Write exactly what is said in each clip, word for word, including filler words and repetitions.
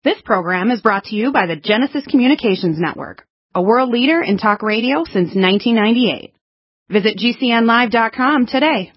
This program is brought to you by the Genesis Communications Network, a world leader in talk radio since nineteen ninety-eight. Visit G C N live dot com today.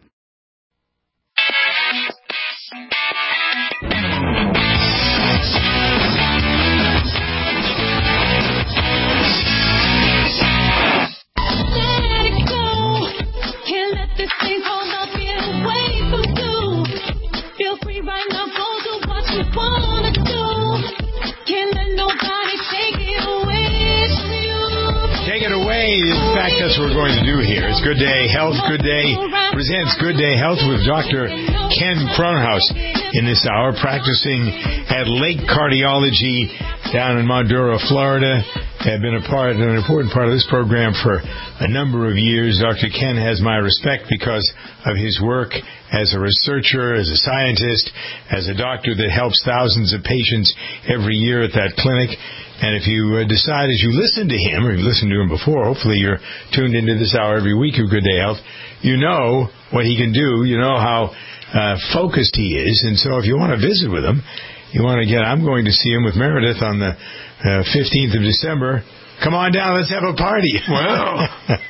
In fact, that's what we're going to do here. It's Good Day Health. Good Day presents Good Day Health with Doctor Ken Cronhaus in this hour, practicing at Lake Cardiology down in Maduro, Florida. Have been a part, an important part of this program for a number of years. Doctor Ken has my respect because of his work as a researcher, as a scientist, as a doctor that helps thousands of patients every year at that clinic. And if you uh, decide as you listen to him, or you've listened to him before, hopefully you're tuned into this hour every week of Good Day Health, you know what he can do. You know how uh, focused he is. And so if you want to visit with him, you want to get, I'm going to see him with Meredith on the uh, fifteenth of December. Come on down, let's have a party. Wow.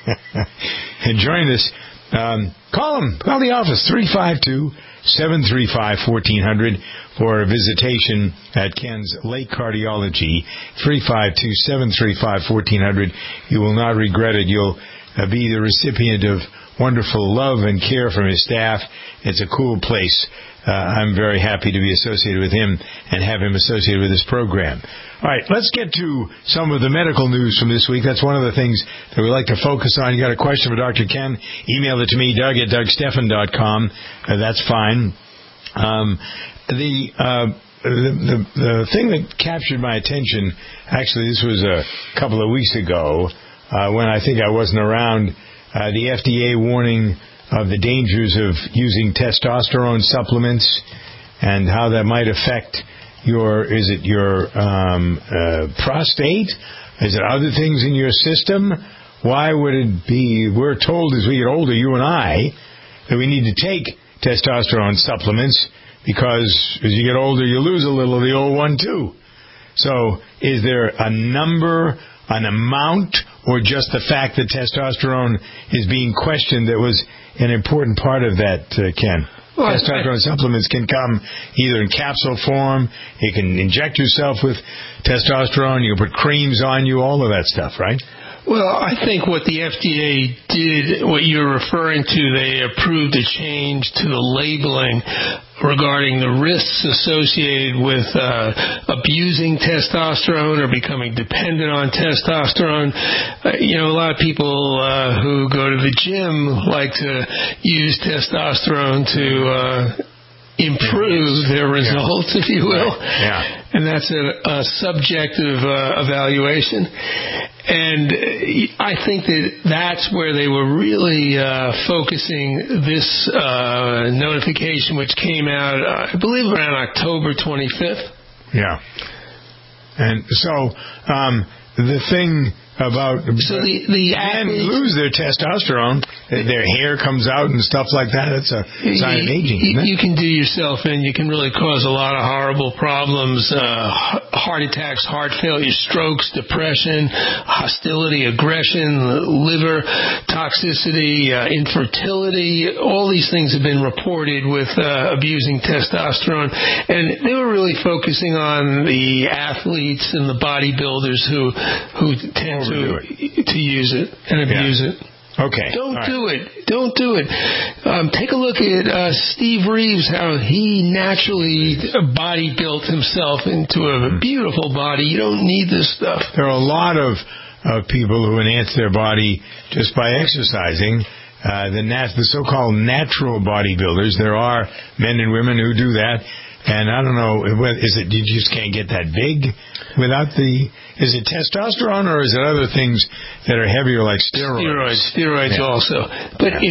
And join us. Um, call him. Call the office, three five two, seven three five, one four zero zero for a visitation at Ken's Lake Cardiology, three five two, seven three five, one four zero zero. You will not regret it. You'll uh, be the recipient of wonderful love and care from his staff. It's a cool place. Uh, I'm very happy to be associated with him and have him associated with this program. All right, let's get to some of the medical news from this week. That's one of the things that we like to focus on. You got a question for Doctor Ken? Email it to me, Doug at Doug Stephan dot com. Uh, that's fine. Um, the, uh, the, the the thing that captured my attention, actually, this was a couple of weeks ago uh, when I think I wasn't around. Uh, the F D A warning of the dangers of using testosterone supplements and how that might affect your, is it your um, uh, prostate? Is it other things in your system? Why would it be, we're told as we get older, you and I, that we need to take testosterone supplements because as you get older, you lose a little of the old one too. So is there a number, an amount, or just the fact that testosterone is being questioned that was an important part of that, uh, Ken? Well, testosterone I, supplements can come either in capsule form, you can inject yourself with testosterone, you can put creams on you, all of that stuff, right? Well, I think what the F D A did, what you're referring to, they approved a change to the labeling regarding the risks associated with uh, abusing testosterone or becoming dependent on testosterone. Uh, you know, a lot of people uh, who go to the gym like to use testosterone to uh, improve their results, yeah. if you will. Yeah. And that's a, a subjective uh, evaluation. And I think that that's where they were really uh, focusing this uh, notification, which came out, uh, I believe, around October twenty-fifth. Yeah. And so um, the thing about so the the men lose their testosterone, their hair comes out and stuff like that. That's a sign of aging. You, isn't it? you can do yourself in. You can really cause a lot of horrible problems: uh, heart attacks, heart failure, strokes, depression, hostility, aggression, liver toxicity, uh, infertility. All these things have been reported with uh, abusing testosterone, and they were really focusing on the athletes and the bodybuilders who who tend To, to use it and abuse yeah. it. Okay. Don't All do right. it. Don't do it. Um, take a look at uh, Steve Reeves, how he naturally body built himself into a beautiful body. You don't need this stuff. There are a lot of, of people who enhance their body just by exercising. Uh, the, nat- the so-called natural bodybuilders. There are men and women who do that. And I don't know, is it you just can't get that big without the, is it testosterone or is it other things that are heavier like steroids? Steroids, steroids yeah. also. But yeah. it,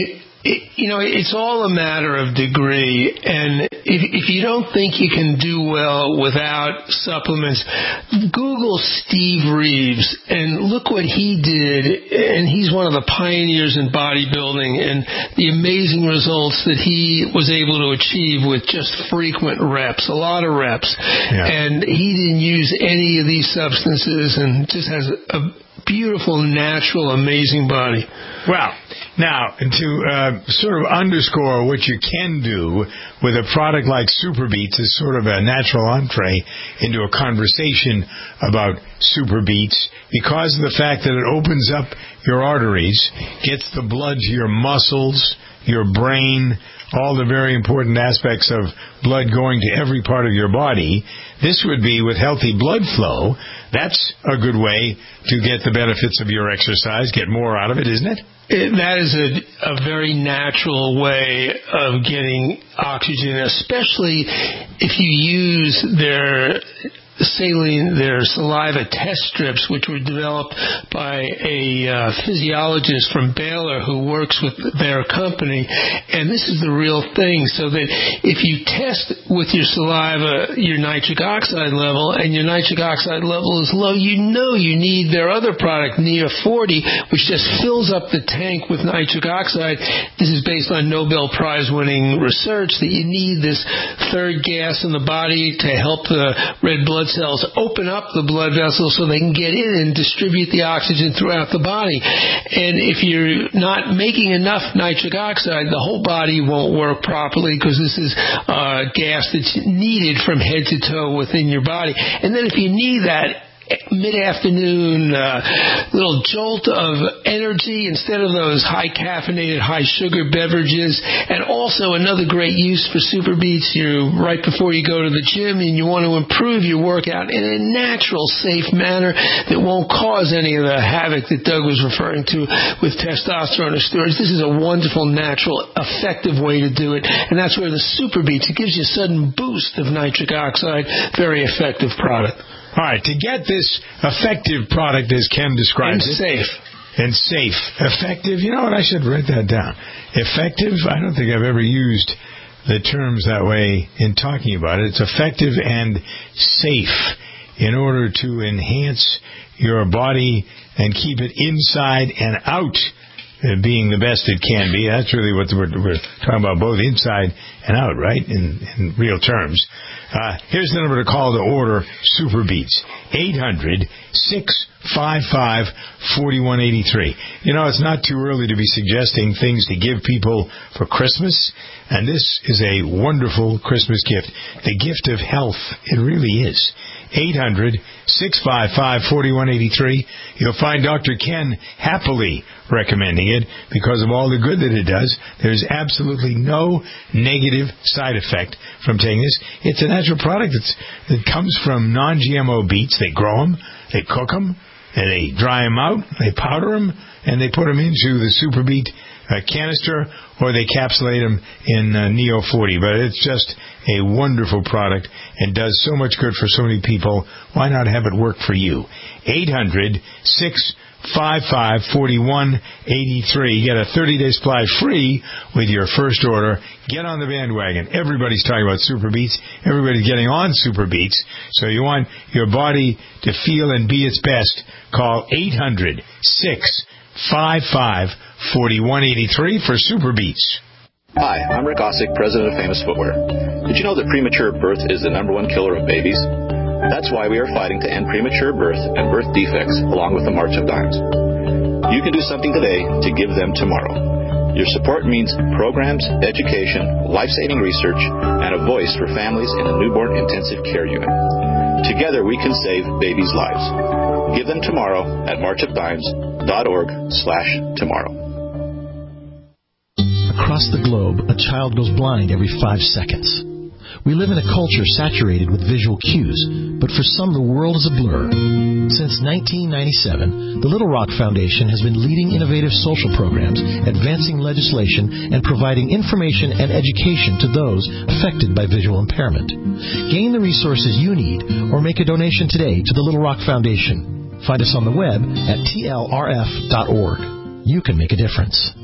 It, you know, it's all a matter of degree, and if, if you don't think you can do well without supplements, Google Steve Reeves and look what he did, and he's one of the pioneers in bodybuilding, and the amazing results that he was able to achieve with just frequent reps, a lot of reps, yeah. And he didn't use any of these substances and just has a beautiful, natural, amazing body. Well, now, to uh, sort of underscore what you can do with a product like Super Beets as sort of a natural entree into a conversation about Super Beets, because of the fact that it opens up your arteries, gets the blood to your muscles, your brain, all the very important aspects of blood going to every part of your body. This would be with healthy blood flow. That's a good way to get the benefits of your exercise, get more out of it, isn't it? It, that is a, a very natural way of getting oxygen, especially if you use their saline, their saliva test strips, which were developed by a uh, physiologist from Baylor who works with their company. And this is the real thing, so that if you test with your saliva your nitric oxide level, and your nitric oxide level is low, you know you need their other product, N E A forty, which just fills up the tank with nitric oxide. This is based on Nobel Prize-winning research that you need this third gas in the body to help the red blood cells open up the blood vessels so they can get in and distribute the oxygen throughout the body. And if you're not making enough nitric oxide, the whole body won't work properly, because this is uh, gas that's needed from head to toe within your body. And then if you need that mid-afternoon uh, little jolt of energy instead of those high-caffeinated, high-sugar beverages. And also another great use for Super Beets, you're right before you go to the gym and you want to improve your workout in a natural, safe manner that won't cause any of the havoc that Doug was referring to with testosterone or steroids. This is a wonderful, natural, effective way to do it, and that's where the Super Beets, it gives you a sudden boost of nitric oxide. Very effective product. All right, to get this effective product, as Ken describes it. And safe. And safe. Effective, you know what, I should write that down. Effective, I don't think I've ever used the terms that way in talking about it. It's effective and safe in order to enhance your body and keep it inside and out, uh, being the best it can be. That's really what we're, we're talking about, both inside and out, right, in, in real terms. Uh, here's the number to call to order Super Beets, eight hundred, six five five, four one eight three. You know, it's not too early to be suggesting things to give people for Christmas, and this is a wonderful Christmas gift, the gift of health. It really is. eight hundred, six five five, four one eight three. You'll find Doctor Ken happily recommending it because of all the good that it does. There's absolutely no negative side effect from taking this. It's a natural product that's, that comes from non G M O beets. They grow them, they cook them, and they dry them out, they powder them, and they put them into the Super Beet uh, canister, or they capsulate them in uh, N E A forty. But it's just a wonderful product and does so much good for so many people. Why not have it work for you? eight hundred, six five five, four one eight three. You get a thirty-day supply free with your first order. Get on the bandwagon. Everybody's talking about Super Beets. Everybody's getting on Super Beets. So you want your body to feel and be its best. Call eight hundred, six five five, four one eight three for Super Beets. Hi, I'm Rick Osick, president of Famous Footwear. Did you know that premature birth is the number one killer of babies? That's why we are fighting to end premature birth and birth defects along with the March of Dimes. You can do something today to give them tomorrow. Your support means programs, education, life-saving research, and a voice for families in a newborn intensive care unit. Together we can save babies' lives. Give them tomorrow at marchofdimes.org slash tomorrow. Across the globe, a child goes blind every five seconds. We live in a culture saturated with visual cues, but for some the world is a blur. Since nineteen ninety-seven, the Little Rock Foundation has been leading innovative social programs, advancing legislation, and providing information and education to those affected by visual impairment. Gain the resources you need or make a donation today to the Little Rock Foundation. Find us on the web at T L R F dot org. You can make a difference.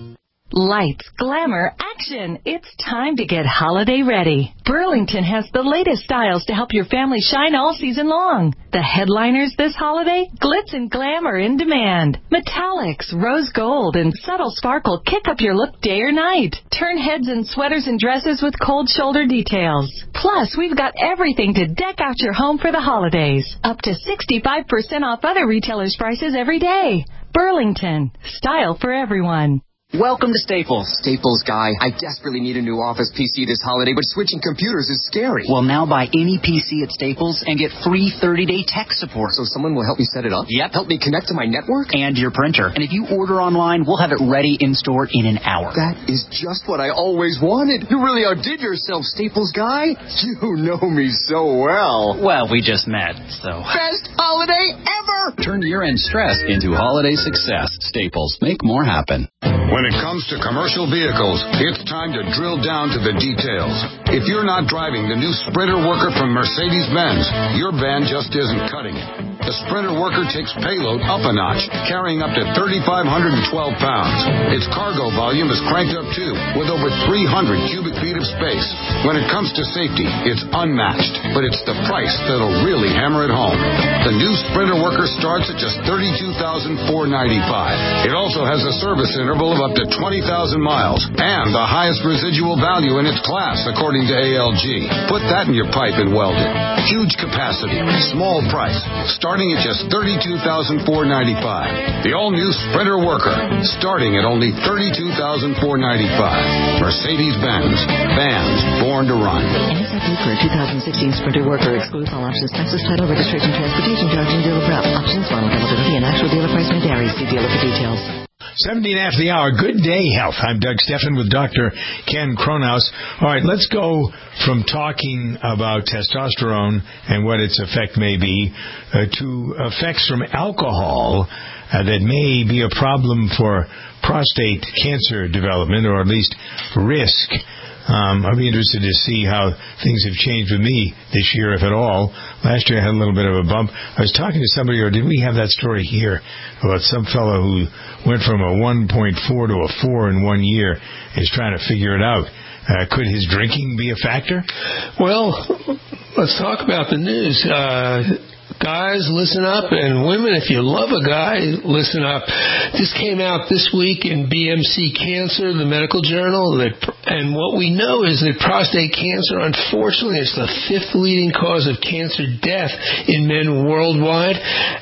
Lights, glamour, action. It's time to get holiday ready. Burlington has the latest styles to help your family shine all season long. The headliners this holiday, glitz and glam are in demand. Metallics, rose gold, and subtle sparkle kick up your look day or night. Turn heads in sweaters and dresses with cold shoulder details. Plus, we've got everything to deck out your home for the holidays. Up to sixty-five percent off other retailers' prices every day. Burlington, style for everyone. Welcome to Staples. Staples guy, I desperately need a new office P C this holiday, but switching computers is scary. Well, now buy any P C at Staples and get free thirty-day tech support. So someone will help me set it up? Yep. Help me connect to my network? And your printer. And if you order online, we'll have it ready in store in an hour. That is just what I always wanted. You really outdid yourself, Staples guy. You know me so well. Well, we just met, so... Best holiday ever! Turn year-end stress into holiday success. Staples. Make more happen. When it comes to commercial vehicles, it's time to drill down to the details. If you're not driving the new Sprinter Worker from Mercedes-Benz, your van just isn't cutting it. The Sprinter Worker takes payload up a notch, carrying up to three thousand five hundred twelve pounds. Its cargo volume is cranked up too, with over three hundred cubic feet of space. When it comes to safety, it's unmatched, but it's the price that'll really hammer it home. The new Sprinter Worker starts at just thirty-two thousand four hundred ninety-five dollars. It also has a service interval of up to twenty thousand miles and the highest residual value in its class, according to A L G. Put that in your pipe and weld it. Huge capacity, small price, starting at just thirty-two thousand four hundred ninety-five dollars. The all-new Sprinter Worker, starting at only thirty-two thousand four hundred ninety-five dollars. Mercedes-Benz, vans born to run. N S F for a two thousand sixteen Sprinter Worker excludes all options, taxes, title, registration, transportation, charge, and dealer prep. Options, final availability, and actual dealer price may vary. See dealer for details. seventeen after the hour. Good day, health. I'm Doug Steffen with Doctor Ken Kronhaus. All right, let's go from talking about testosterone and what its effect may be uh, to effects from alcohol uh, that may be a problem for prostate cancer development, or at least risk. Um, I'll be interested to see how things have changed with me this year, if at all. Last year I had a little bit of a bump. I was talking to somebody, or did we have that story here, about some fellow who went from a one point four to a four in one year, is trying to figure it out. Uh, could his drinking be a factor? Well, let's talk about the news. Uh, Guys, listen up, and women, if you love a guy, listen up. This came out this week in B M C Cancer, the medical journal, that, and what we know is that prostate cancer, unfortunately, is the fifth leading cause of cancer death in men worldwide.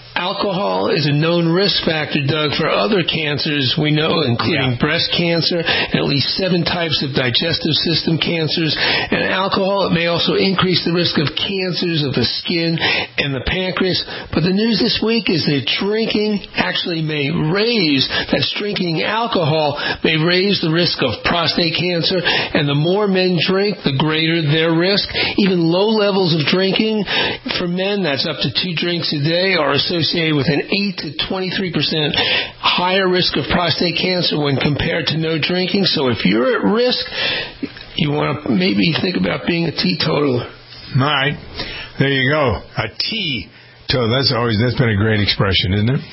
Alcohol is a known risk factor, Doug, for other cancers we know, including yeah. breast cancer and at least seven types of digestive system cancers. And alcohol, it may also increase the risk of cancers of the skin and the pancreas. But the news this week is that drinking actually may raise, that's drinking alcohol may raise the risk of prostate cancer. And the more men drink, the greater their risk. Even low levels of drinking for men, that's up to two drinks a day, are associated with an eight to twenty-three percent higher risk of prostate cancer when compared to no drinking. So if you're at risk, you want to maybe think about being a teetotaler. All right. There you go. A teetotaler. That's always, that's been a great expression, isn't it?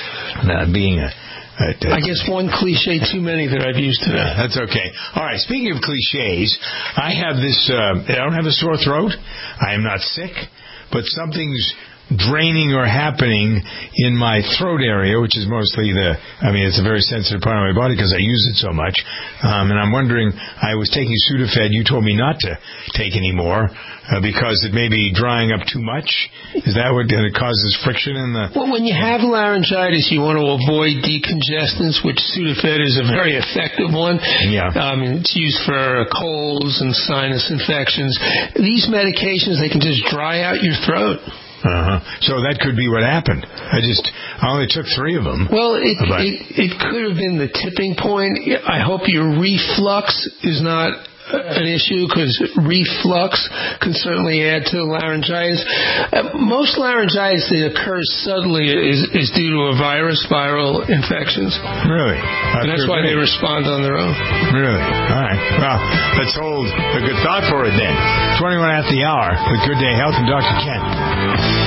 Uh, being a, a, a I guess one cliche too many that I've used today. Yeah, that's okay. All right. Speaking of cliches, I have this, uh, I don't have a sore throat. I am not sick, but something's draining or happening in my throat area, which is mostly the, I mean, it's a very sensitive part of my body because I use it so much. Um, and I'm wondering, I was taking Sudafed. You told me not to take any more uh, because it may be drying up too much. Is that what uh, causes friction in the... Well, when you have laryngitis, you want to avoid decongestants, which Sudafed is a very effective one. Yeah. Um, it's used for colds and sinus infections. These medications, they can just dry out your throat. Uh-huh. So that could be what happened. I just, I only took three of them. Well, it, it, it could have been the tipping point. I hope your reflux is not an issue, because reflux can certainly add to laryngitis. Uh, most laryngitis that occurs suddenly is, is due to a virus, viral infections. Really? And that's why they respond on their own. Really? All right. Well, let's hold a good thought for it then. twenty-one at the hour with Good Day Health and Doctor Ken.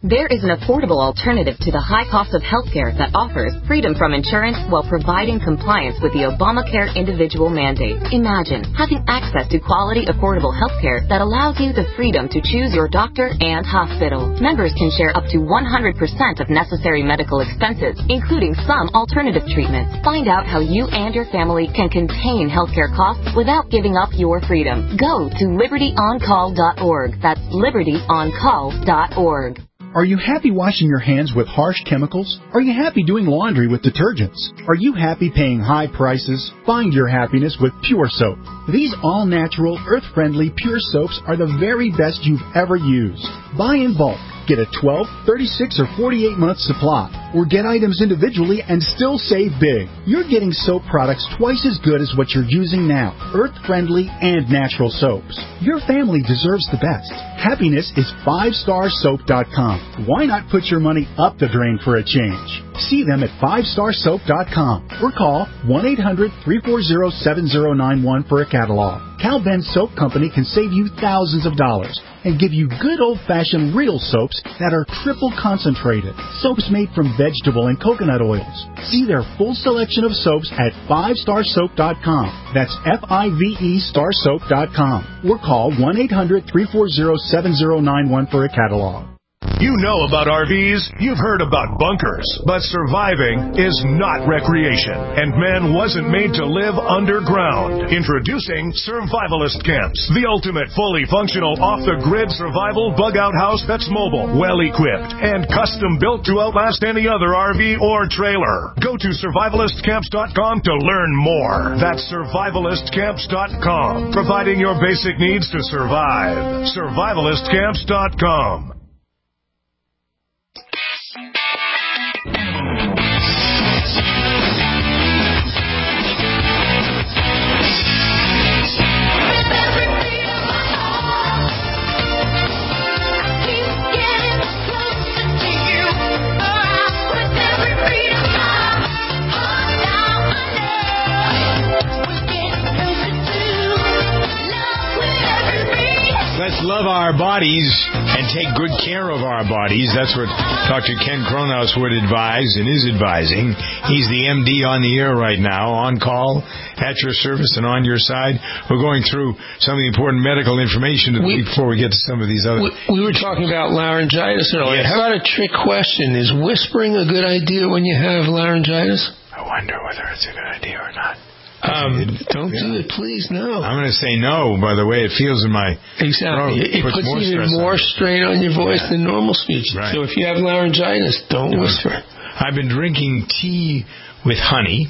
There is an affordable alternative to the high cost of healthcare that offers freedom from insurance while providing compliance with the Obamacare individual mandate. Imagine having access to quality, affordable healthcare that allows you the freedom to choose your doctor and hospital. Members can share up to one hundred percent of necessary medical expenses, including some alternative treatments. Find out how you and your family can contain healthcare costs without giving up your freedom. Go to liberty on call dot org. That's liberty on call dot org. Are you happy washing your hands with harsh chemicals? Are you happy doing laundry with detergents? Are you happy paying high prices? Find your happiness with Pure Soap. These all-natural, earth-friendly Pure Soaps are the very best you've ever used. Buy in bulk. Get a twelve, thirty-six, or forty-eight month supply, or get items individually and still save big. You're getting soap products twice as good as what you're using now, earth-friendly and natural soaps. Your family deserves the best. Happiness is five star soap dot com. Why not put your money up the drain for a change? See them at five star soap dot com or call one eight hundred, three four zero, seven zero nine one for a catalog. Cal Ben Soap Company can save you thousands of dollars and give you good old-fashioned real soaps that are triple concentrated. Soaps made from vegetable and coconut oils. See their full selection of soaps at five star soap dot com. That's F I V E star soap dot com. Or call one eight hundred, three four zero, seven zero nine one for a catalog. You know about R Vs, you've heard about bunkers, but surviving is not recreation, and man wasn't made to live underground. Introducing Survivalist Camps, the ultimate fully functional off-the-grid survival bug-out house that's mobile, well-equipped, and custom-built to outlast any other R V or trailer. Go to survivalist camps dot com to learn more. That's survivalist camps dot com, providing your basic needs to survive. survivalist camps dot com. Let's love our bodies and take good care of our bodies. That's what Doctor Ken Kronhaus would advise and is advising. He's the M D on the air right now, on call, at your service, and on your side. We're going through some of the important medical information we, before we get to some of these other... We, we were talking about laryngitis earlier. Yes. How about a trick question? Is whispering a good idea when you have laryngitis? I wonder whether it's a good idea or not. Um, don't yeah. do it, please, no. I'm going to say no, by the way it feels in my exactly. throat. It, it puts, puts even more on strain on your voice yeah. than normal speech. Right. So if you have laryngitis, don't, don't whisper. I've been drinking tea with honey.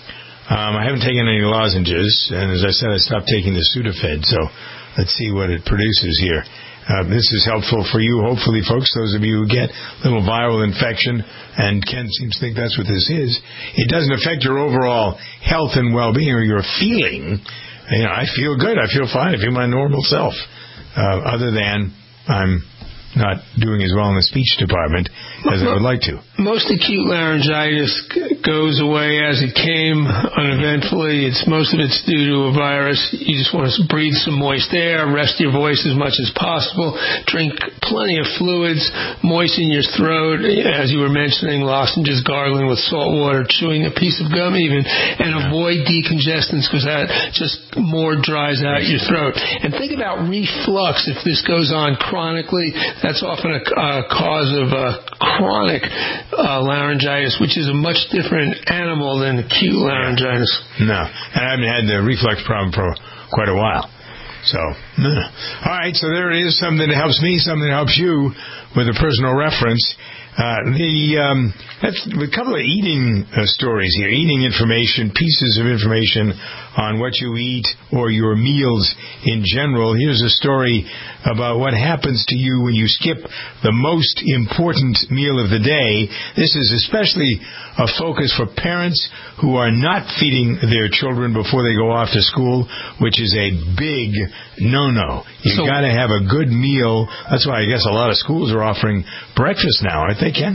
Um, I haven't taken any lozenges, and as I said, I stopped taking the Sudafed, so let's see what it produces here. Uh, this is helpful for you, hopefully, folks, those of you who get a little viral infection, and Ken seems to think that's what this is. It doesn't affect your overall health and well-being or your feeling. You know, I feel good. I feel fine. I feel my normal self, uh, other than I'm not doing as well in the speech department as I would like to. Most acute laryngitis goes away as it came, uneventfully. It's most of it's due to a virus. You just want to breathe some moist air, rest your voice as much as possible, drink plenty of fluids, moisten your throat, as you were mentioning, lozenges, gargling with salt water, chewing a piece of gum even, and avoid decongestants because that just more dries out your throat. And think about reflux. If this goes on chronically, that's often a uh, cause of uh, chronic uh, laryngitis, which is a much different animal than acute laryngitis. No, and I haven't had the reflux problem for quite a while. So, no. All right, so there is something that helps me, something that helps you with a personal reference. Uh, the um, that's a couple of eating uh, stories here, eating information, pieces of information on what you eat or your meals in general. Here's a story about what happens to you when you skip the most important meal of the day. This is especially a focus for parents who are not feeding their children before they go off to school, which is a big no-no. You've so, got to have a good meal. That's why I guess a lot of schools are offering breakfast now, aren't they, Ken?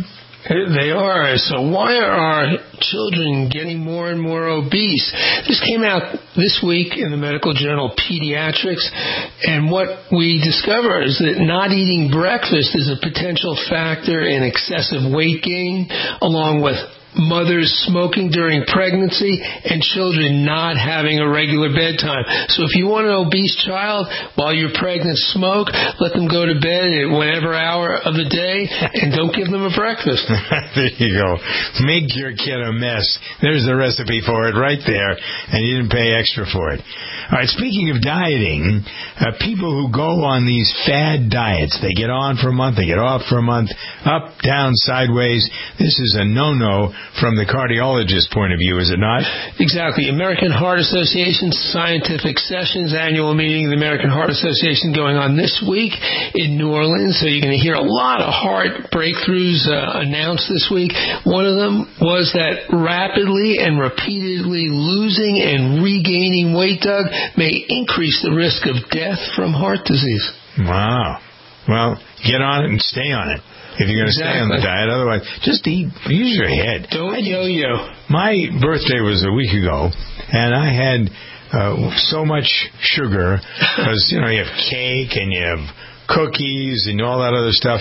They are. So why are our children getting more and more obese? This came out this week in the medical journal Pediatrics, and what we discover is that not eating breakfast is a potential factor in excessive weight gain, along with mothers smoking during pregnancy and children not having a regular bedtime. So if you want an obese child while you're pregnant, smoke, let them go to bed at whatever hour of the day, and don't give them a breakfast. There you go. Make your kid a mess. There's the recipe for it right there, and you didn't pay extra for it. All right, speaking of dieting, uh, people who go on these fad diets, they get on for a month, they get off for a month, up, down, sideways. This is a no-no from the cardiologist's point of view, is it not? Exactly. American Heart Association Scientific Sessions annual meeting of the American Heart Association going on this week in New Orleans. So you're going to hear a lot of heart breakthroughs uh, announced this week. One of them was that rapidly and repeatedly losing and regaining weight, Doug, may increase the risk of death from heart disease. Wow. Well, get on it and stay on it. If you're going to exactly. stay on the diet, otherwise, just eat, use your head. Don't yo-yo. My birthday was a week ago, and I had uh, so much sugar, because, you know, you have cake, and you have cookies, and all that other stuff.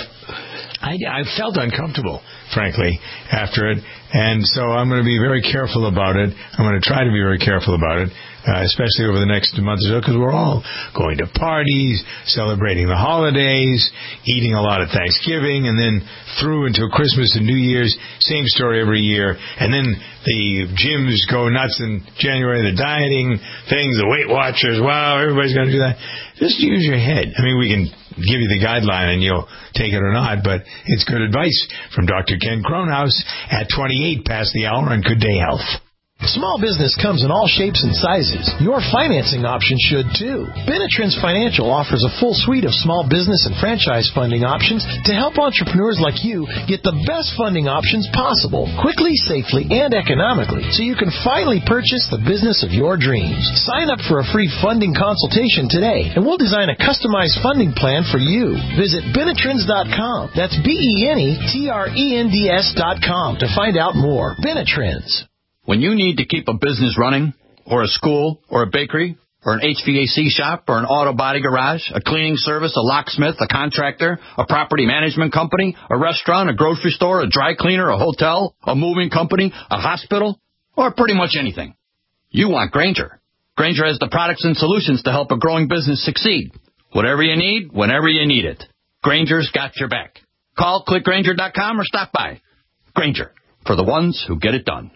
I, I felt uncomfortable, frankly, after it, and so I'm going to be very careful about it. I'm going to try to be very careful about it. Uh, especially over the next month or so, because we're all going to parties, celebrating the holidays, eating a lot of Thanksgiving, and then through until Christmas and New Year's. Same story every year. And then the gyms go nuts in January, the dieting things, the Weight Watchers. Wow, everybody's going to do that. Just use your head. I mean, we can give you the guideline and you'll take it or not, but it's good advice from Doctor Ken Kronhaus at twenty-eight past the hour on Good Day Health. Small business comes in all shapes and sizes. Your financing option should too. Benetrends Financial offers a full suite of small business and franchise funding options to help entrepreneurs like you get the best funding options possible, quickly, safely, and economically, so you can finally purchase the business of your dreams. Sign up for a free funding consultation today, and we'll design a customized funding plan for you. Visit Benetrends dot com. That's B E N E T R E N D S dot com to find out more. Benetrends. When you need to keep a business running, or a school, or a bakery, or an H V A C shop, or an auto body garage, a cleaning service, a locksmith, a contractor, a property management company, a restaurant, a grocery store, a dry cleaner, a hotel, a moving company, a hospital, or pretty much anything, you want Grainger. Grainger has the products and solutions to help a growing business succeed. Whatever you need, whenever you need it. Grainger's got your back. Call click grainger dot com or stop by. Grainger, for the ones who get it done.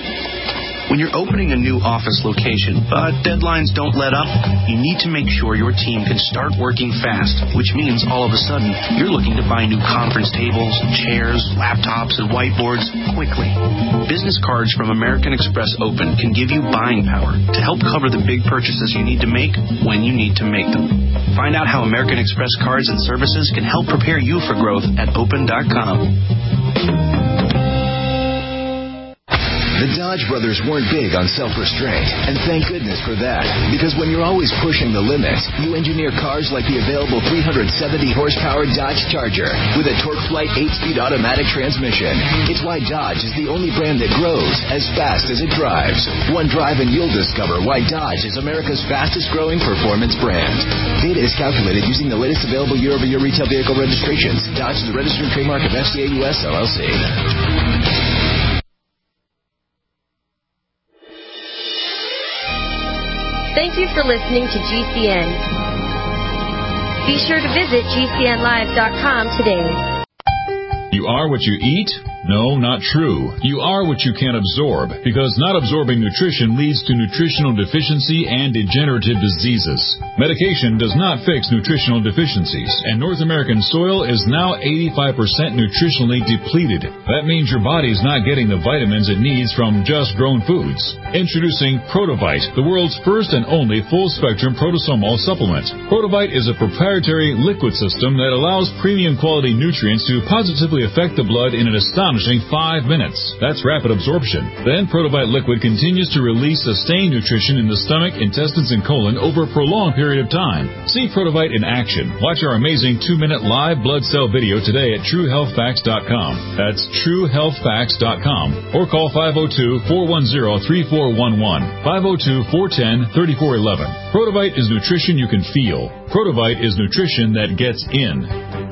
When you're opening a new office location, but deadlines don't let up, you need to make sure your team can start working fast, which means all of a sudden you're looking to buy new conference tables, chairs, laptops, and whiteboards quickly. Business cards from American Express Open can give you buying power to help cover the big purchases you need to make when you need to make them. Find out how American Express cards and services can help prepare you for growth at open dot com. The Dodge brothers weren't big on self-restraint, and thank goodness for that, because when you're always pushing the limits, you engineer cars like the available three hundred seventy horsepower Dodge Charger with a TorqueFlite eight-speed automatic transmission. It's why Dodge is the only brand that grows as fast as it drives. One drive and you'll discover why Dodge is America's fastest-growing performance brand. Data is calculated using the latest available year-over-year retail vehicle registrations. Dodge is a registered trademark of F C A U S L L C. Thank you for listening to G C N. Be sure to visit G C N live dot com today. You are what you eat? No, not true. You are what you can absorb, because not absorbing nutrition leads to nutritional deficiency and degenerative diseases. Medication does not fix nutritional deficiencies, and North American soil is now eighty-five percent nutritionally depleted. That means your body's not getting the vitamins it needs from just grown foods. Introducing Protovite, the world's first and only full-spectrum protosomal supplement. Protovite is a proprietary liquid system that allows premium quality nutrients to positively affect the blood in an astonishing astonishing five minutes. That's rapid absorption. Then Protovite liquid continues to release sustained nutrition in the stomach, intestines, and colon over a prolonged period of time. See Protovite in action. Watch our amazing two-minute live blood cell video today at true health facts dot com. That's true health facts dot com. Or call five oh two, four one zero, three four one one, five oh two, four one zero, three four one one. Protovite is nutrition you can feel. Protovite is nutrition that gets in.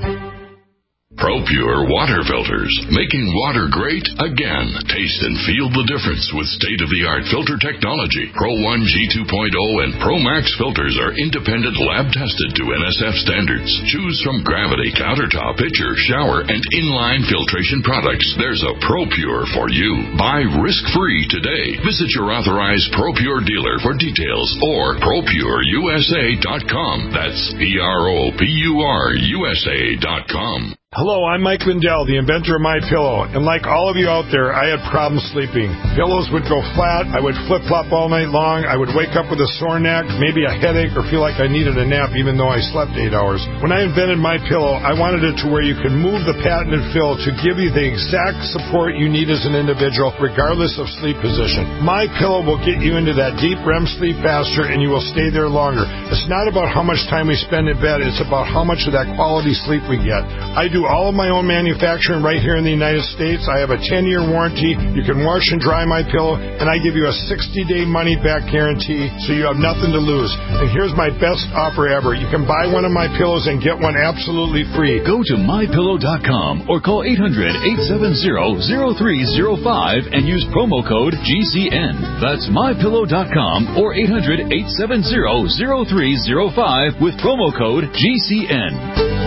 ProPure water filters, making water great again. Taste and feel the difference with state-of-the-art filter technology. Pro one G two point oh and Pro Max filters are independent lab-tested to N S F standards. Choose from Gravity, Countertop, Pitcher, Shower, and Inline filtration products. There's a ProPure for you. Buy risk-free today. Visit your authorized ProPure dealer for details or pro pure U S A dot com. That's P R O P U R U S A dot com. Hello, I'm Mike Lindell, the inventor of MyPillow, and like all of you out there, I had problems sleeping. Pillows would go flat, I would flip-flop all night long, I would wake up with a sore neck, maybe a headache, or feel like I needed a nap even though I slept eight hours. When I invented MyPillow, I wanted it to where you can move the patented fill to give you the exact support you need as an individual, regardless of sleep position. MyPillow will get you into that deep R E M sleep faster, and you will stay there longer. It's not about how much time we spend in bed, it's about how much of that quality sleep we get. I do all of my own manufacturing right here in the United States. I have a ten-year warranty. You can wash and dry my pillow, and I give you a sixty-day money-back guarantee, so you have nothing to lose. And here's my best offer ever. You can buy one of my pillows and get one absolutely free. Go to my pillow dot com or call eight hundred, eight seven zero, zero three zero five and use promo code G C N. That's my pillow dot com or eight hundred, eight seven zero, zero three zero five with promo code G C N.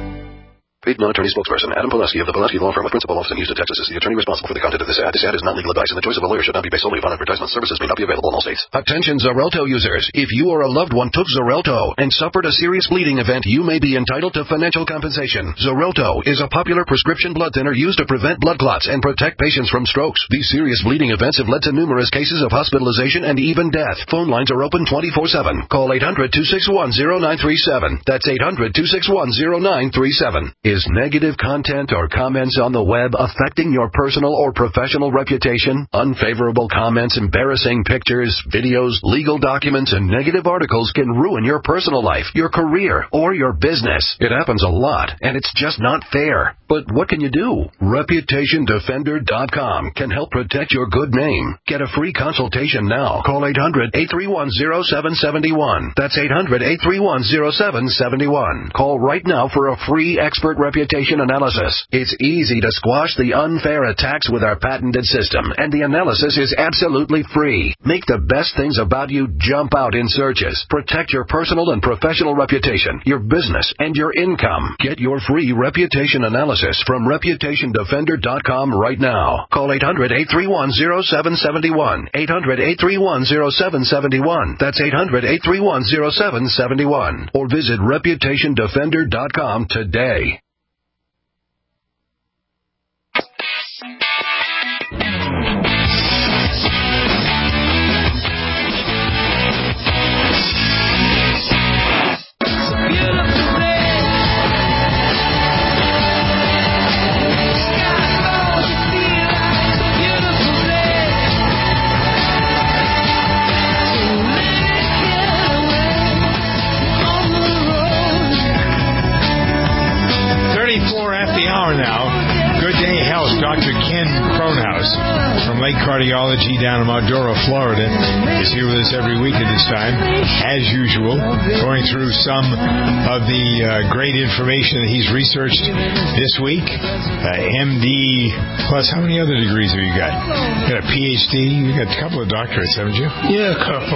Paid non-attorney spokesperson Adam Pileski of the Pileski Law Firm with principal office in Houston, Texas is the attorney responsible for the content of this ad. This ad is not legal advice, and the choice of a lawyer should not be based solely upon advertisement. Services may not be available in all states. Attention Xarelto users. If you or a loved one took Xarelto and suffered a serious bleeding event, you may be entitled to financial compensation. Xarelto is a popular prescription blood thinner used to prevent blood clots and protect patients from strokes. These serious bleeding events have led to numerous cases of hospitalization and even death. Phone lines are open twenty-four seven. Call eight hundred, two six one, zero nine three seven. That's eight hundred, two six one, zero nine three seven. Is negative content or comments on the web affecting your personal or professional reputation? Unfavorable comments, embarrassing pictures, videos, legal documents, and negative articles can ruin your personal life, your career, or your business. It happens a lot, and it's just not fair. But what can you do? Reputation Defender dot com can help protect your good name. Get a free consultation now. Call eight hundred, eight three one, zero seven seven one. That's eight hundred, eight three one, zero seven seven one. Call right now for a free expert reputation analysis. It's easy to squash the unfair attacks with our patented system, and the analysis is absolutely free. Make the best things about you jump out in searches. Protect your personal and professional reputation, your business, and your income. Get your free reputation analysis from Reputation Defender dot com right now. Call eight hundred, eight three one, zero seven seven one. eight hundred, eight three one, zero seven seven one. That's eight hundred, eight three one, zero seven seven one. Or visit Reputation Defender dot com today. Doctor Ken Kronhaus from Lake Cardiology down in Maduro, Florida, is here with us every week at this time, as usual, going through some of the uh, great information that he's researched this week. Uh, M D plus, how many other degrees have you got? You got a P H D? You got a couple of doctorates, haven't you? Yeah, a couple.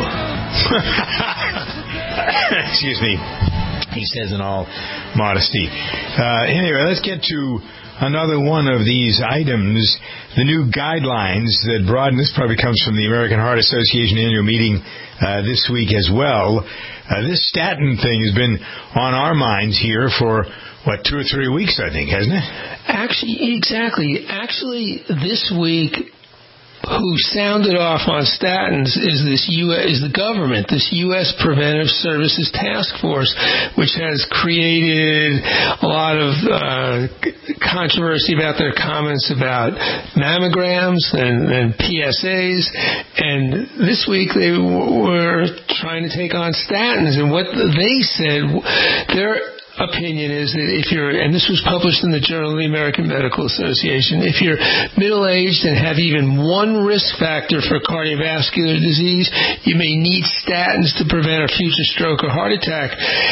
Excuse me. He says in all modesty. Uh, anyway, let's get to another one of these items, the new guidelines that broaden. This probably comes from the American Heart Association annual meeting uh, this week as well. Uh, this statin thing has been on our minds here for, what, two or three weeks, I think, hasn't it? Actually, exactly. Actually, this week, who sounded off on statins is this U S is the government, this U S Preventive Services Task Force, which has created a lot of uh, controversy about their comments about mammograms and, and P S As. And this week they w- were trying to take on statins, and what they said, their opinion is that if you're, and this was published in the Journal of the American Medical Association, if you're middle-aged and have even one risk factor for cardiovascular disease, you may need statins to prevent a future stroke or heart attack.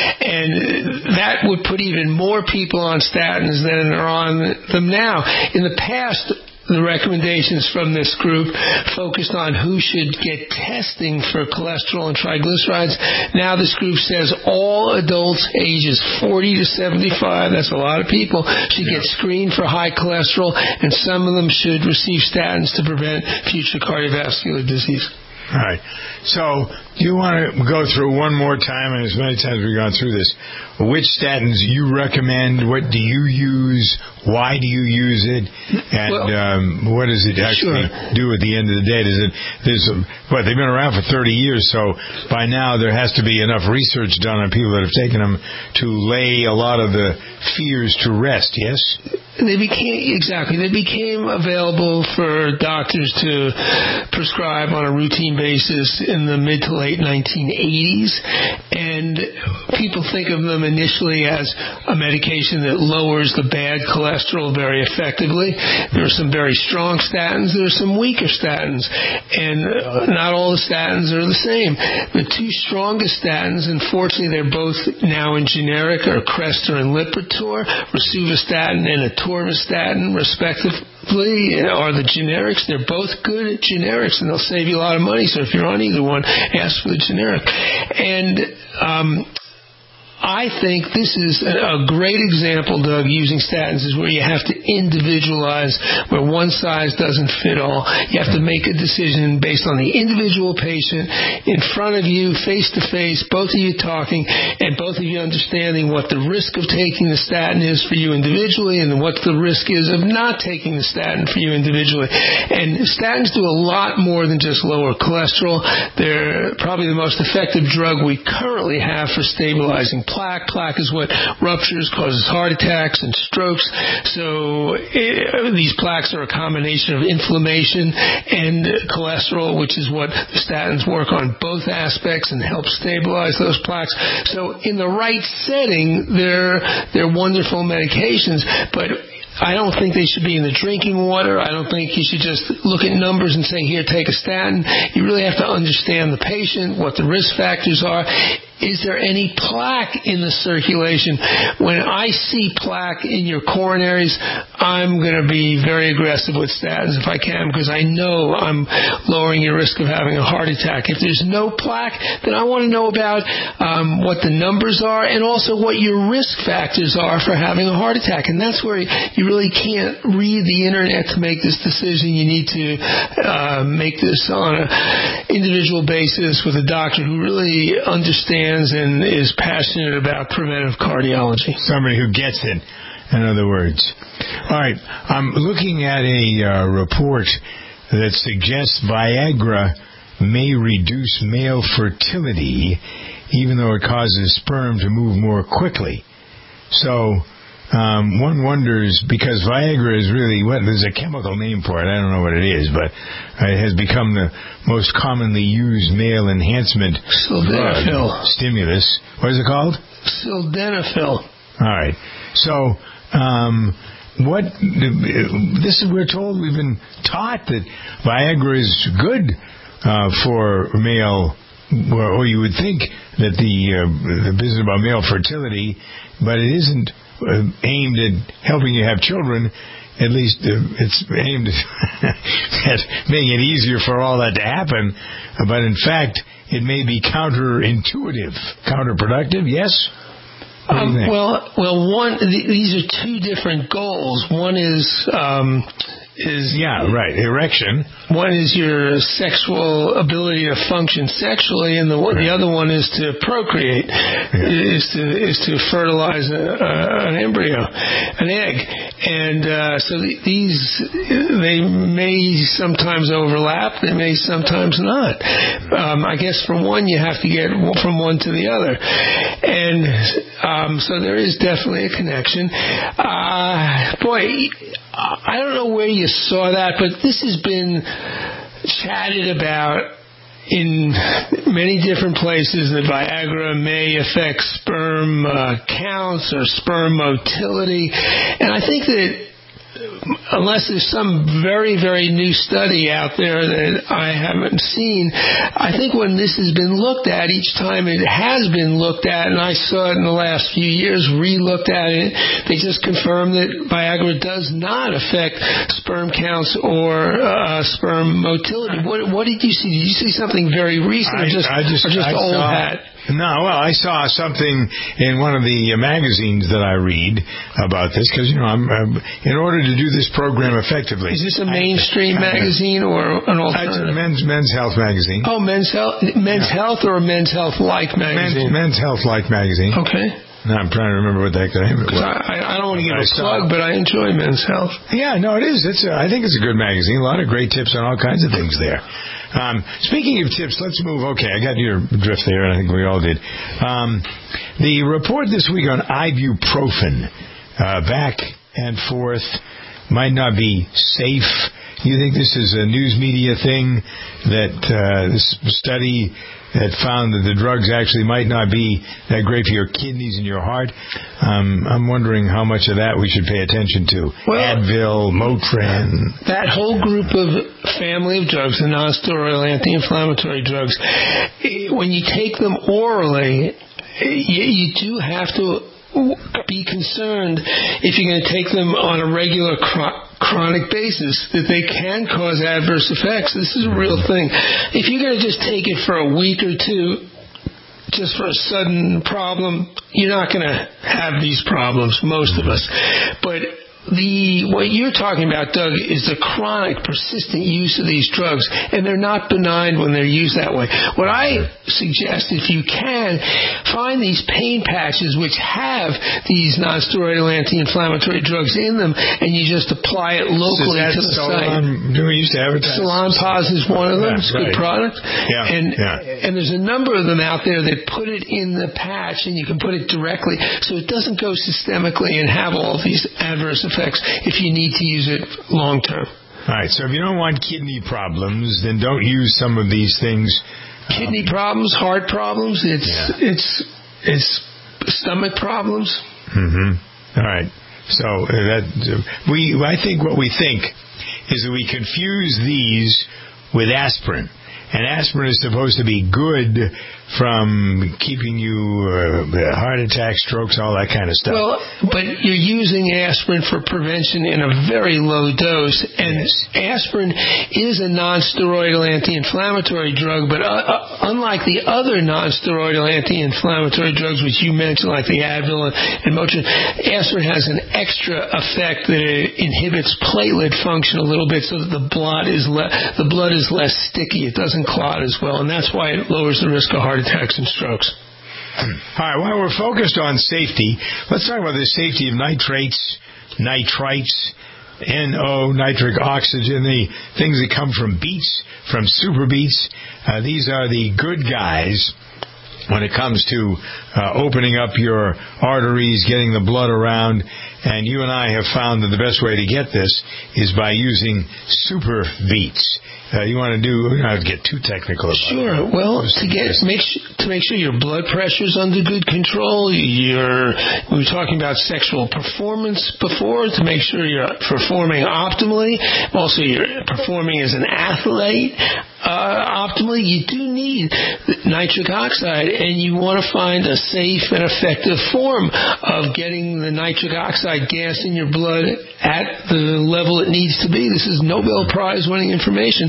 And that would put even more people on statins than are on them now. In the past, the recommendations from this group focused on who should get testing for cholesterol and triglycerides. Now this group says all adults ages forty to seventy-five, that's a lot of people, should get screened for high cholesterol, and some of them should receive statins to prevent future cardiovascular disease. All right. So you want to go through one more time, and as many times we've gone through this, which statins you recommend, what do you use, why do you use it, and well, um, what does it actually sure. do at the end of the day? Does it, there's, what, they've been around for thirty years, so by now there has to be enough research done on people that have taken them to lay a lot of the fears to rest, yes? They became, exactly, they became available for doctors to prescribe on a routine basis in the mid to late nineteen eighties, and people think of them initially as a medication that lowers the bad cholesterol very effectively. There are some very strong statins, there are some weaker statins, and not all the statins are the same. The two strongest statins, unfortunately they're both now in generic, are Crestor and Lipitor. Rosuvastatin and atorvastatin, respectively, are the generics. They're both good generics, and they'll save you a lot of money. So if you're on either one, ask for the generic. And um, I think this is a great example, Doug, using statins is where you have to individualize, where one size doesn't fit all. You have to make a decision based on the individual patient in front of you, face to face, both of you talking, and both of you understanding what the risk of taking the statin is for you individually and what the risk is of not taking the statin for you individually. And statins do a lot more than just lower cholesterol. They're probably the most effective drug we currently have for stabilizing plaque. Plaque is what ruptures, causes heart attacks and strokes. So it, these plaques are a combination of inflammation and cholesterol, which is what the statins work on both aspects and help stabilize those plaques. So in the right setting, they're they're wonderful medications, but I don't think they should be in the drinking water. I don't think you should just look at numbers and say, here, take a statin. You really have to understand the patient, what the risk factors are. Is there any plaque in the circulation? When I see plaque in your coronaries, I'm going to be very aggressive with statins if I can, because I know I'm lowering your risk of having a heart attack. If there's no plaque, then I want to know about um, what the numbers are and also what your risk factors are for having a heart attack. And that's where you really can't read the internet to make this decision. You need to uh, make this on an individual basis with a doctor who really understands and is passionate about preventive cardiology. Somebody who gets it, in other words. All right, I'm looking at a uh, report that suggests Viagra may reduce male fertility, even though it causes sperm to move more quickly. So um, one wonders, because Viagra is really, what, there's a chemical name for it, I don't know what it is, but it has become the most commonly used male enhancement Sildenafil. Stimulus. What is it called? Sildenafil. All right. So, um, what, this is, we're told, we've been taught that Viagra is good uh, for male, or, or you would think that the, uh, the business about male fertility, but it isn't uh, aimed at helping you have children. At least uh, it's aimed at making it easier for all that to happen. But in fact, it may be counterintuitive, counterproductive, yes? Um, well, well, one, th- these are two different goals. One is um, is yeah, right, erection. One is your sexual ability to function sexually, and the one, the other one is to procreate, yeah. is to is to fertilize a, a, an embryo, an egg, and uh, so the, these they may sometimes overlap, they may sometimes not. Um, I guess from one you have to get from one to the other, and um, so there is definitely a connection. Uh, boy. I don't know where you saw that, but this has been chatted about in many different places, that Viagra may affect sperm uh, counts or sperm motility. And I think that unless there's some very, very new study out there that I haven't seen, I think when this has been looked at, each time it has been looked at, and I saw it in the last few years, re-looked at it, they just confirmed that Viagra does not affect sperm counts or uh, sperm motility. What, what did you see? Did you see something very recent or just, I, I just, or just I old saw, hat? No, well, I saw something in one of the magazines that I read about this because, you know, I'm, I'm in order to do this program effectively. Is this a mainstream I, magazine or an alternative? Men's Men's Health magazine. Oh, Men's Health, Men's yeah. Health or a Men's Health Like magazine? Men's, Men's Health Like magazine. Okay. Now I'm trying to remember what that name was. I, I don't want to give a plug, but I enjoy Men's Health. Yeah, no, it is. It's. A, I think it's a good magazine. A lot of great tips on all kinds of things there. Um, speaking of tips, let's move. Okay, I got your drift there, and I think we all did. Um, the report this week on ibuprofen, uh, back and forth, might not be safe. You think this is a news media thing, that uh, this study that found that the drugs actually might not be that great for your kidneys and your heart? Um, I'm wondering how much of that we should pay attention to. Well, Advil, Motrin. That whole group of family of drugs, the non-steroidal anti-inflammatory drugs, when you take them orally, you, you do have to be concerned if you're going to take them on a regular chro- chronic basis that they can cause adverse effects. This is a real thing. If you're going to just take it for a week or two just for a sudden problem, you're not going to have these problems, most of us. But the what you're talking about, Doug, is the chronic, persistent use of these drugs, and they're not benign when they're used that way. What I suggest, if you can, find these pain patches which have these non-steroidal anti-inflammatory drugs in them, and you just apply it locally so to the Salon, site. Do we used to advertise? Salonpas is one of them. Yeah, it's a good right. product. Yeah, and yeah. and there's a number of them out there that put it in the patch, and you can put it directly, so it doesn't go systemically and have all these adverse effects if you need to use it long term. All right, so if you don't want kidney problems, then don't use some of these things. Kidney um, problems, heart problems, it's yeah. it's it's stomach problems. Mm-hmm. All right. So uh, that uh, we I think what we think is that we confuse these with aspirin. And aspirin is supposed to be good from keeping you uh, heart attacks, strokes, all that kind of stuff. Well, but you're using aspirin for prevention in a very low dose, and yes. aspirin is a non-steroidal anti-inflammatory drug, but uh, uh, unlike the other non-steroidal anti-inflammatory drugs which you mentioned, like the Advil and Motrin, aspirin has an extra effect that it inhibits platelet function a little bit, so that the blood is le- the blood is less sticky. It doesn't clot as well, and that's why it lowers the risk of heart attacks and strokes. All right, while we're focused on safety, let's talk about the safety of nitrates, nitrites, N O, nitric oxygen, the things that come from beets, from super beets. Uh, these are the good guys when it comes to uh, opening up your arteries, getting the blood around. And you and I have found that the best way to get this is by using super beets. Uh, you want to do, you don't have to get too technical about sure. it. Sure. Well, to get make to make sure your blood pressure's under good control, you're, we were talking about sexual performance before, to make sure you're performing optimally. Also, you're performing as an athlete uh, optimally. You do need nitric oxide, and you want to find a safe and effective form of getting the nitric oxide gas in your blood at the level it needs to be. This is Nobel Prize winning information.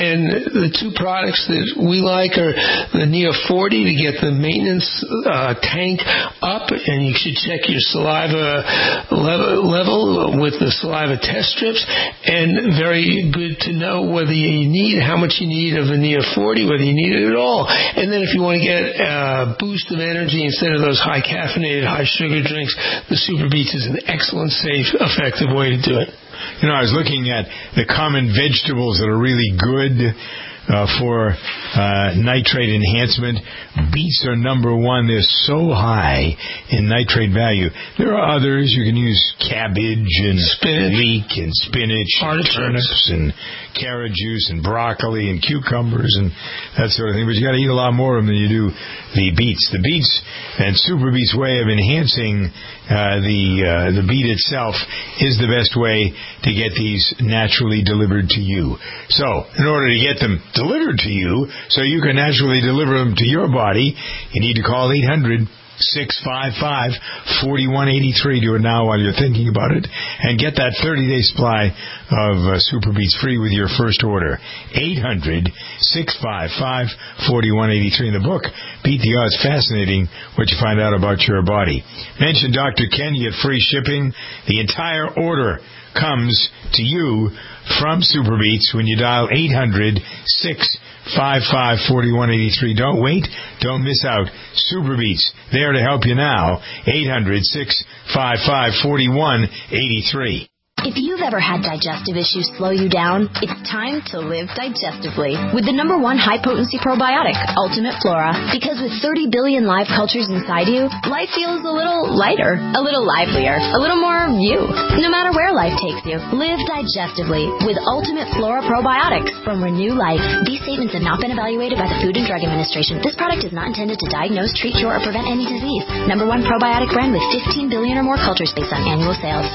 And the two products that we like are the Neo forty to get the maintenance uh, tank up, and you should check your saliva level, level with the saliva test strips, and very good to know whether you need, how much you need of the Neo forty, whether you need it at all. And then if you want to get a boost of energy instead of those high caffeinated, high sugar drinks, the Super Beets is an excellent, safe, effective way to do it. You know, I was looking at the common vegetables that are really good uh, for uh, nitrate enhancement. Beets are number one. They're so high in nitrate value. There are others. You can use cabbage and spinach. leek and spinach, and turnips and carrot juice and broccoli and cucumbers and that sort of thing. But you got to eat a lot more of them than you do the beets. The beets and Super Beets way of enhancing uh, the uh, the beet itself is the best way to get these naturally delivered to you. So, in order to get them delivered to you, so you can naturally deliver them to your body, you need to call eight hundred, six five five, four one eight three. Do it now while you're thinking about it, and get that thirty-day supply of uh, Super Beets free with your first order. eight hundred, six five five, four one eight three. In the book, Beat the Odds, fascinating what you find out about your body. Mention Doctor Ken, you get free shipping. The entire order comes to you from Super Beets when you dial eight hundred, six five five, four one eight three. Don't wait. Don't miss out. Super Beets, there to help you now. eight hundred, six five five, four one eight three. If you've ever had digestive issues slow you down, it's time to live digestively with the number one high-potency probiotic, Ultimate Flora. Because with thirty billion live cultures inside you, life feels a little lighter, a little livelier, a little more you. No matter where life takes you, live digestively with Ultimate Flora probiotics from Renew Life. These statements have not been evaluated by the Food and Drug Administration. This product is not intended to diagnose, treat, cure, or prevent any disease. Number one probiotic brand with fifteen billion or more cultures based on annual sales.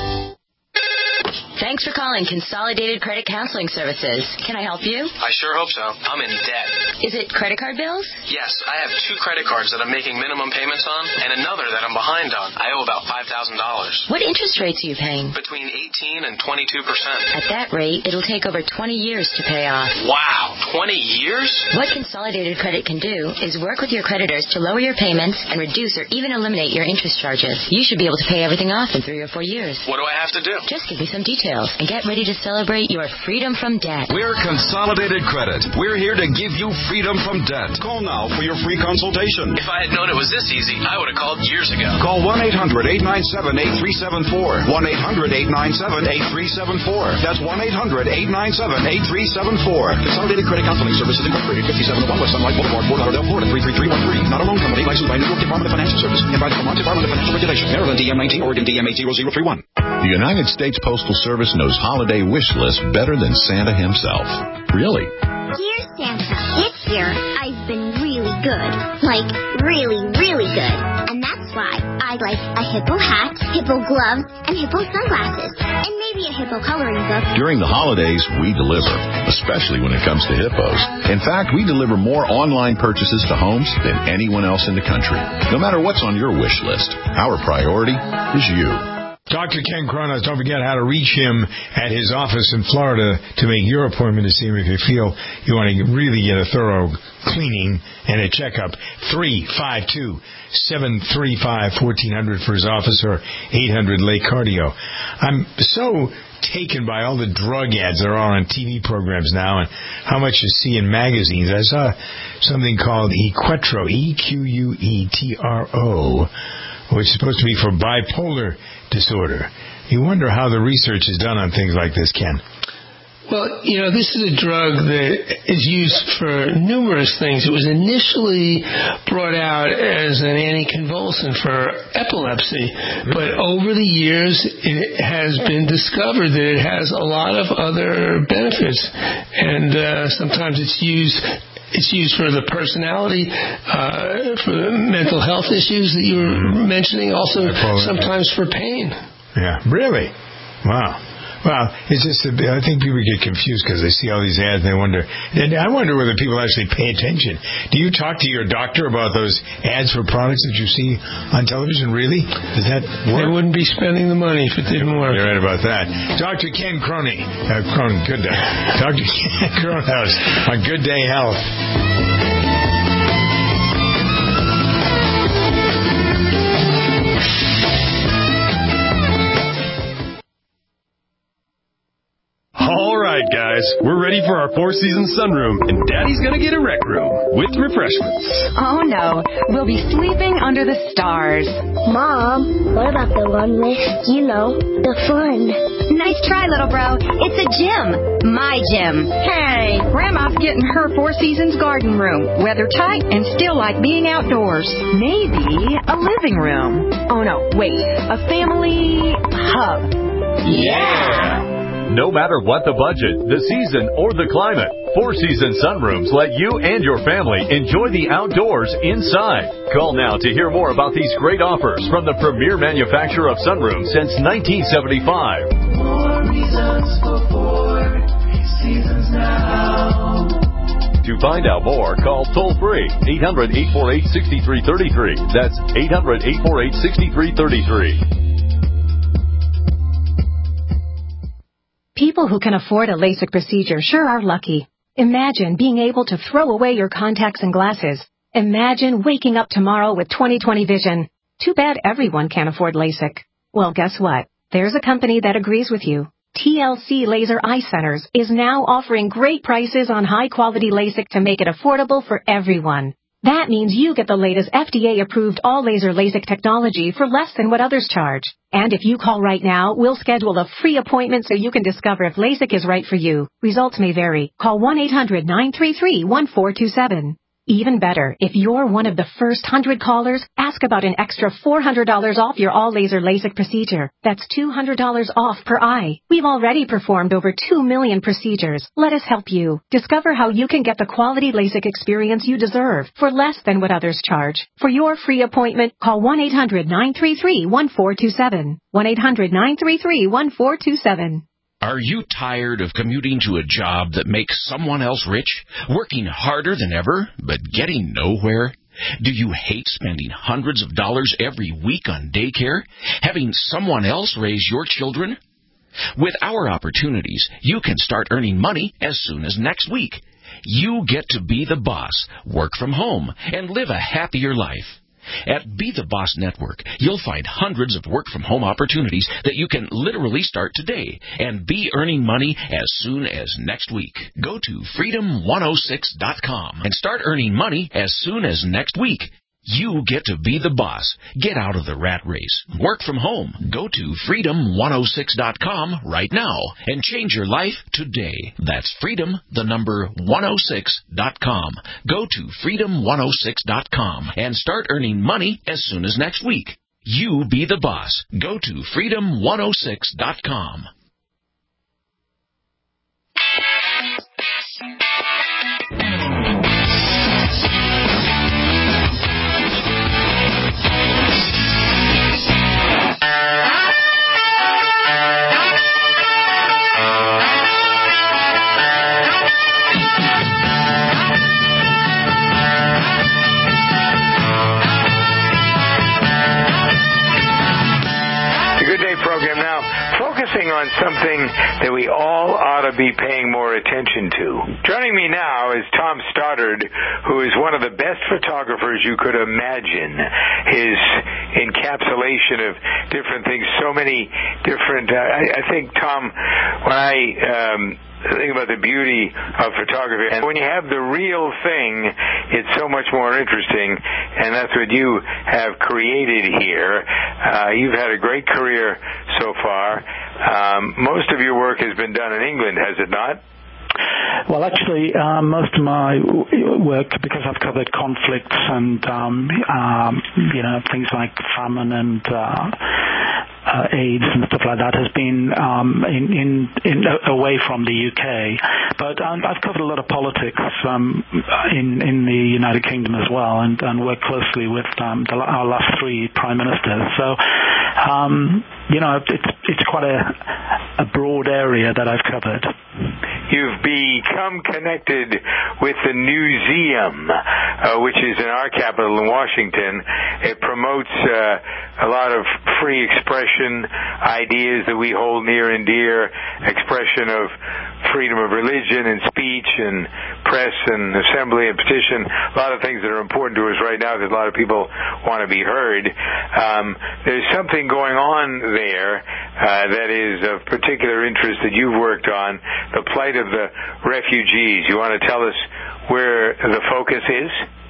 Thanks for calling Consolidated Credit Counseling Services. Can I help you? I sure hope so. I'm in debt. Is it credit card bills? Yes, I have two credit cards that I'm making minimum payments on and another that I'm behind on. I owe about five thousand dollars. What interest rates are you paying? Between eighteen and twenty-two percent. At that rate, it'll take over twenty years to pay off. Wow, twenty years? What Consolidated Credit can do is work with your creditors to lower your payments and reduce or even eliminate your interest charges. You should be able to pay everything off in three or four years. What do I have to do? Just give me some details and get ready to celebrate your freedom from debt. We're Consolidated Credit. We're here to give you freedom from debt. Call now for your free consultation. If I had known it was this easy, I would have called years ago. Call one eight hundred, eight nine seven, eight three seven four. one eight hundred, eight nine seven, eight three seven four. That's one eight hundred, eight nine seven, eight three seven four. Consolidated Credit Counseling Services Incorporated, fifty-seven oh one West Sunlight Boulevard, Fort Lauderdale, Florida, three three three one three. Not a loan company licensed by New York Department of Financial Services and by the Vermont Department of Financial Regulation. Maryland D M nineteen, Oregon D M eight zero zero three one. The United States Postal Service knows holiday wish lists better than Santa himself. Really? Dear Santa, this year I've been really good. Like, really, really good. And that's why I'd like a hippo hat, hippo gloves, and hippo sunglasses. And maybe a hippo coloring book. During the holidays, we deliver, especially when it comes to hippos. In fact, we deliver more online purchases to homes than anyone else in the country. No matter what's on your wish list, our priority is you. Doctor Ken Kronos, don't forget how to reach him at his office in Florida to make your appointment to see him if you feel you want to really get a thorough cleaning and a checkup. three five two, seven three five, one four zero zero for his office or eight hundred Lake Cardio. I'm so taken by all the drug ads that are on T V programs now and how much you see in magazines. I saw something called Equetro, E Q U E T R O, which is supposed to be for bipolar disorder. You wonder how the research is done on things like this, Ken. Well, you know, this is a drug that is used for numerous things. It was initially brought out as an anticonvulsant for epilepsy, but over the years it has been discovered that it has a lot of other benefits, and uh, sometimes it's used It's used for the personality, uh, for the mental health issues that you were mentioning, also sometimes for pain. Yeah, really? Wow. Well, it's just, I think people get confused because they see all these ads and they wonder, and I wonder whether people actually pay attention. Do you talk to your doctor about those ads for products that you see on television? Really? Does that work? They wouldn't be spending the money if it didn't work. You're right about that. Doctor Ken Crony, uh, Cronin, good day. Doctor Ken Cronhouse on Good Day Health. All right, guys, we're ready for our four-season sunroom, and Daddy's gonna get a rec room with refreshments. Oh, no. We'll be sleeping under the stars. Mom, what about the one with, you know, the fun? Nice try, little bro. It's a gym. My gym. Hey, Grandma's getting her Four Seasons garden room. Weather tight and still like being outdoors. Maybe a living room. Oh, no, wait. A family hub. Yeah! No matter what the budget, the season, or the climate, Four Seasons Sunrooms let you and your family enjoy the outdoors inside. Call now to hear more about these great offers from the premier manufacturer of sunrooms since nineteen seventy-five. More reasons for Four Seasons now. To find out more, call toll-free eight hundred, eight four eight, six three three three. That's eight hundred, eight four eight, six three three three. People who can afford a LASIK procedure sure are lucky. Imagine being able to throw away your contacts and glasses. Imagine waking up tomorrow with twenty twenty vision. Too bad everyone can't afford LASIK. Well, guess what? There's a company that agrees with you. T L C Laser Eye Centers is now offering great prices on high-quality LASIK to make it affordable for everyone. That means you get the latest F D A-approved all-laser LASIK technology for less than what others charge. And if you call right now, we'll schedule a free appointment so you can discover if LASIK is right for you. Results may vary. Call one eight hundred, nine three three, one four two seven. Even better, if you're one of the first one hundred callers, ask about an extra four hundred dollars off your all-laser LASIK procedure. That's two hundred dollars off per eye. We've already performed over two million procedures. Let us help you. Discover how you can get the quality LASIK experience you deserve for less than what others charge. For your free appointment, call one eight hundred, nine three three, one four two seven. one eight hundred, nine three three, one four two seven. Are you tired of commuting to a job that makes someone else rich, working harder than ever, but getting nowhere? Do you hate spending hundreds of dollars every week on daycare, having someone else raise your children? With our opportunities, you can start earning money as soon as next week. You get to be the boss, work from home, and live a happier life. At Be the Boss Network, you'll find hundreds of work-from-home opportunities that you can literally start today and be earning money as soon as next week. Go to freedom one oh six dot com and start earning money as soon as next week. You get to be the boss. Get out of the rat race. Work from home. Go to freedom one oh six dot com right now and change your life today. That's freedom, the number one oh six dot com. Go to freedom one oh six dot com and start earning money as soon as next week. You be the boss. Go to freedom one oh six dot com. On something that we all ought to be paying more attention to. Joining me now is Tom Stoddard, who is one of the best photographers you could imagine. His encapsulation of different things, so many different, uh, I, I think, Tom, when I um, think about the beauty of photography, and when you have the real thing, it's so much more interesting, and that's what you have created here. Uh, you've had a great career so far. Um, most of your work has been done in England, has it not? Well, actually, um, most of my work, because I've covered conflicts and, um, um, you know, things like famine and uh, uh, AIDS and stuff like that, has been um, in, in, in away from the U K. But um, I've covered a lot of politics um, in, in the United Kingdom as well, and, and worked closely with um, the, our last three prime ministers. So, um, you know, it's it's quite a a broad area that I've covered. You've become connected with the Newseum, uh, which is in our capital in Washington. It promotes uh, a lot of free expression, ideas that we hold near and dear, expression of freedom of religion and speech and press and assembly and petition, a lot of things that are important to us right now because a lot of people want to be heard. Um, there's something going on there uh, that is of particular interest that you've worked on, the plight of the refugees. You want to tell us where the focus is?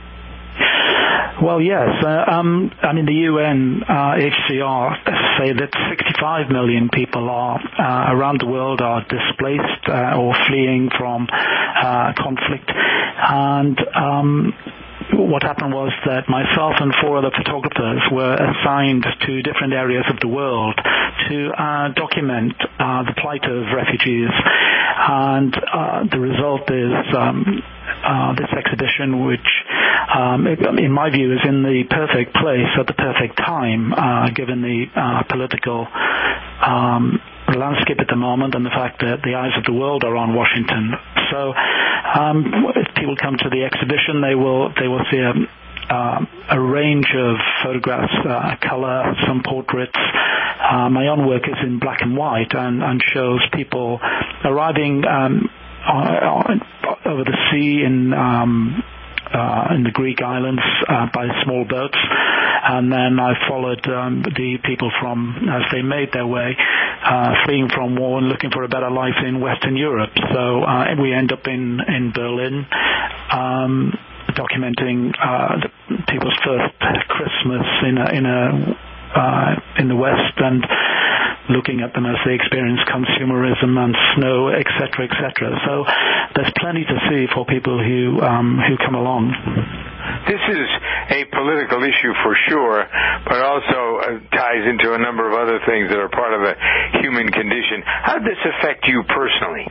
Well, yes. Uh, um, I mean, the U N uh, H C R say that sixty-five million people are uh, around the world are displaced uh, or fleeing from uh, conflict. And um, what happened was that myself and four other photographers were assigned to different areas of the world to uh, document uh, the plight of refugees. And uh, the result is um, uh, this exhibition, which um, in my view is in the perfect place at the perfect time, uh, given the uh, political um, landscape at the moment and the fact that the eyes of the world are on Washington. So um, if people come to the exhibition, they will they will see a, uh, a range of photographs, uh, color, some portraits. Uh, my own work is in black and white and, and shows people arriving um, on, over the sea in um, uh, in the Greek islands uh, by small boats. And then I followed um, the people from, as they made their way, uh, fleeing from war and looking for a better life in Western Europe. So uh, we end up in, in Berlin, um, documenting uh, the people's first Christmas in a, in a uh, in the West, and looking at them as they experience consumerism and snow, et cetera, et cetera. So there's plenty to see for people who um, who come along. This is a political issue for sure, but also uh, ties into a number of other things that are part of the human condition. How did this affect you personally?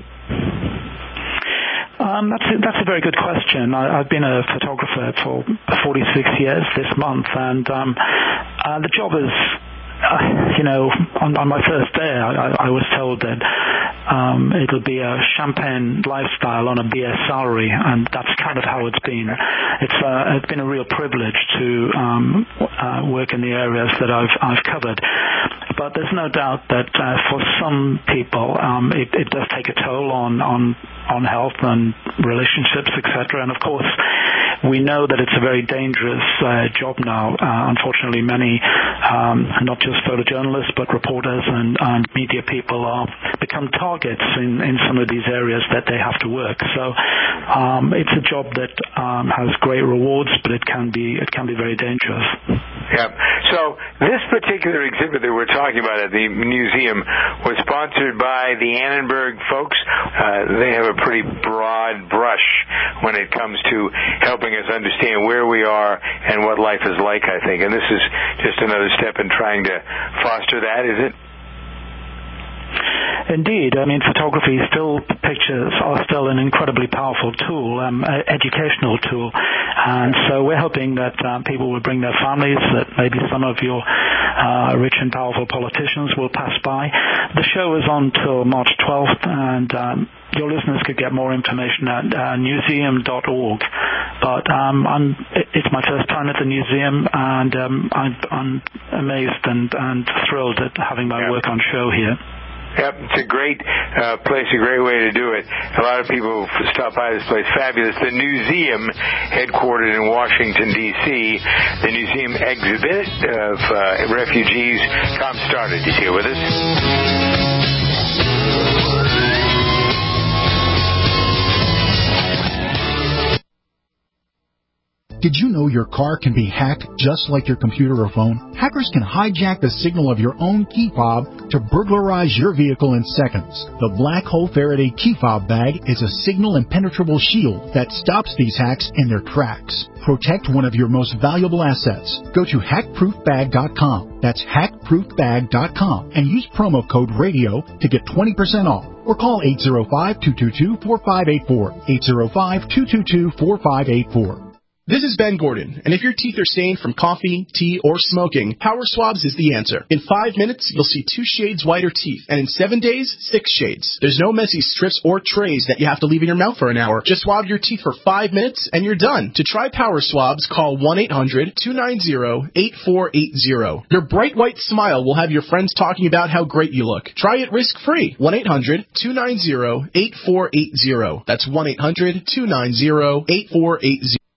Um, that's a, that's a very good question. I, I've been a photographer for forty-six years this month, and um, uh, the job is, uh, you know, on, on my first day, I, I was told that um, it'll be a champagne lifestyle on a B S salary, and that's kind of how it's been. It's uh, it's been a real privilege to um, uh, work in the areas that I've I've covered. But there's no doubt that uh, for some people, um, it, it does take a toll on on on health and relationships, et cetera. And of course, we know that it's a very dangerous uh, job now. Uh, unfortunately, many, um, not just photojournalists, but reporters and, and media people are become targets in, in some of these areas that they have to work. So um, it's a job that um, has great rewards, but it can be it can be very dangerous. Yeah. So this particular exhibit that we're talking about at the museum was sponsored by the Annenberg folks. Uh, they have a pretty broad brush when it comes to helping us understand where we are and what life is like, I think. And this is just another step in trying to foster that, is it? Indeed. I mean, photography, still pictures are still an incredibly powerful tool, um, an educational tool. And so we're hoping that um, people will bring their families, that maybe some of your uh, rich and powerful politicians will pass by. The show is on till March twelfth, and um, your listeners could get more information at uh, newseum dot org. But um, I'm, it's my first time at the museum, and um, I'm, I'm amazed and, and thrilled at having my work on show here. Yep, it's a great uh, place, a great way to do it. A lot of people stop by this place. Fabulous. The Newseum, headquartered in Washington, D C The Newseum exhibit of uh, refugees. Tom Stoddard is here with us. Did you know your car can be hacked just like your computer or phone? Hackers can hijack the signal of your own key fob to burglarize your vehicle in seconds. The Black Hole Faraday key fob bag is a signal impenetrable shield that stops these hacks in their tracks. Protect one of your most valuable assets. Go to hack proof bag dot com. That's hack proof bag dot com and use promo code RADIO to get twenty percent off. Or call eight zero five, two two two, four five eight four. eight zero five, two two two, four five eight four. This is Ben Gordon, and if your teeth are stained from coffee, tea, or smoking, Power Swabs is the answer. In five minutes, you'll see two shades whiter teeth, and in seven days, six shades. There's no messy strips or trays that you have to leave in your mouth for an hour. Just swab your teeth for five minutes, and you're done. To try Power Swabs, call one eight hundred two nine zero eight four eight zero. Your bright white smile will have your friends talking about how great you look. Try it risk-free. one eight hundred two nine zero eight four eight zero. That's one eight hundred two nine zero eight four eight zero.